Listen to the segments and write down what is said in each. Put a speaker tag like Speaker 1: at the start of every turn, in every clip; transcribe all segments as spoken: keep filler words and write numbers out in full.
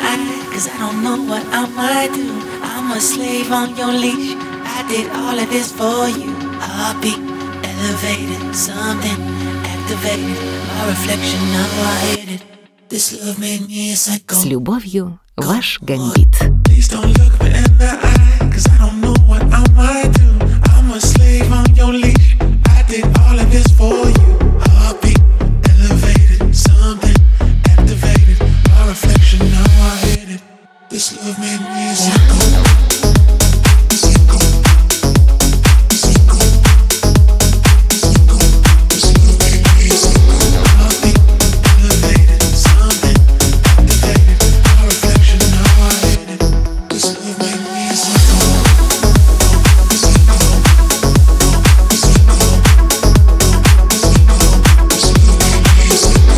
Speaker 1: eye, cause I don't know what I might do. I'm a slave on your leash. I did all of this for you. Heartbeat elevated, something activated. My reflection, now I hit it. This love made me a psycho.
Speaker 2: С любовью, ваш Гамбит.
Speaker 1: Please don't look me in the eye, cause I don't know what I might do. I'm a slave on your leash. I did all of this for you. Heartbeat elevated, something activated. My reflection, now I hit it. This love made me a psycho. Psycho. Psycho. Psycho. This love made me a psycho. Heartbeat elevated, something activated. My reflection, now I hit it. This love made me a psycho. Psycho. Psycho. This love made me a psycho.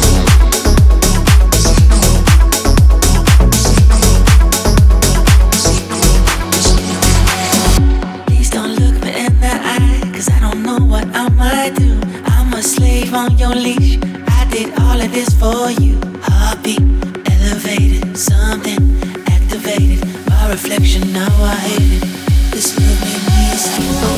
Speaker 1: Please don't look me in the eye, cause I don't know what I might do. I'm a slave on your leash. I did all of this for you. Heartbeat elevated, something activated. My reflection, now I hate it. This love made me a psycho.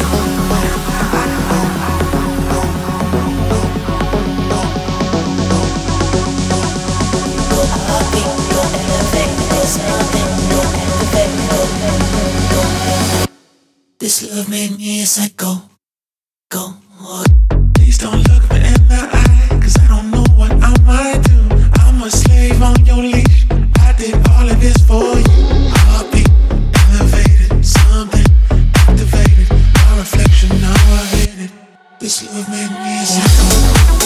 Speaker 1: Heartbeat elevated, something activated. This love made me a psycho. Go. Please don't look me in the eye, cause I don't know what I might do. I'm a slave on your leash. I did all of this for you. Heartbeat elevated, something activated. My reflection, now I hit it. This love made me a psycho.